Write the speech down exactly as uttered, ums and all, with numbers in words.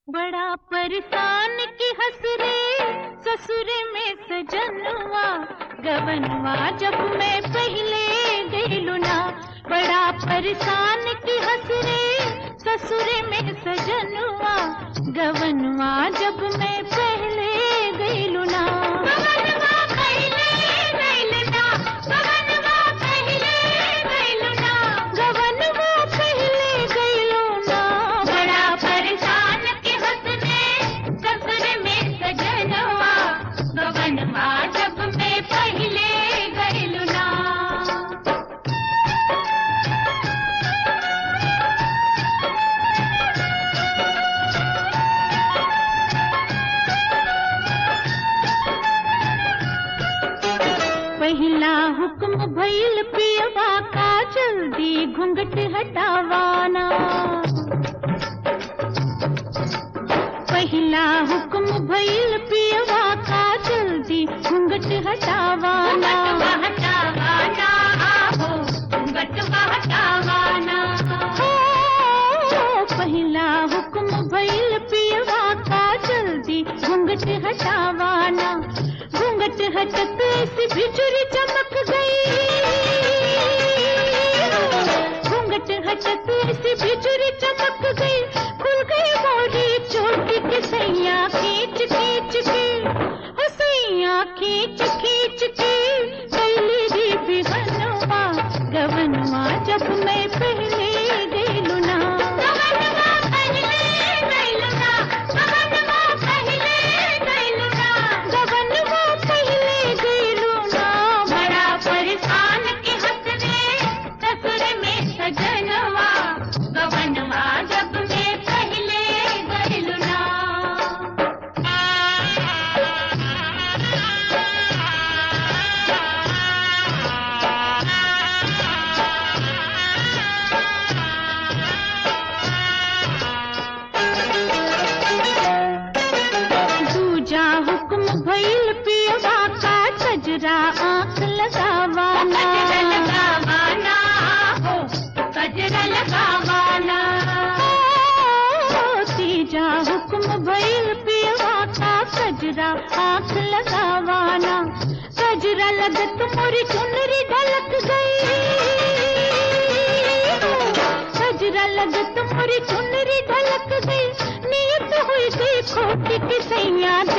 बड़ा परेशान की हंस रे ससुरे में सजनवा गवनवा जब मैं पहले गईलू ना। बड़ा परेशान की हंस रे ससुरे में सजनवा गवनवा जब मैं पहले गईलू ना। गवनवा पहले गईलू ना, गवनवा पहले गईलू ना, गवनवा पहले गईलू ना। बड़ा परेशान की हंस रे ससुरे में सजनवा गवनवा जब मैं पहले गईलू ना। पहला हुक्म भइल पियवा का जल्दी घूंघट हटावाना। पहला हुक्म भइल पियवा का जल्दी घूंघट हटावाना। हटावाना हो घूंघट हटावाना हो। पहला हुक्म भइल पियवा का जल्दी घूंघट हटावाना। घूंघट हटत सी बिजुरी चमक गई। घूंघट हटत सी बिजुरी चमक गई। खुल गई मोरी चोटी के सैया खींच खींच के, हो सैया खींच खींच के कैली री बिहनवा गवनवा जब मैं पहले गईलू ना। गवनवा पहले गईलू ना, गवनवा पहले गईलू ना, गवनवा पहले गईलू ना। बड़ा परेशान के हंस रे ससुर में सजनवा गवनवा जब मैं पहले गईलू ना। दूजा हुक्म भइल पियवा का कजरा आंख लगावाना। कजरा लगावाना हो कजरा लगावाना। तीजा हुक्म भइल पियवा का कजरा आंख लगावाना। कजरा लगत मोरी चुनरी ढलक गई। कजरा लगत मोरी चुनरी ढलक गई। नियत हुई थी खोटी की सैया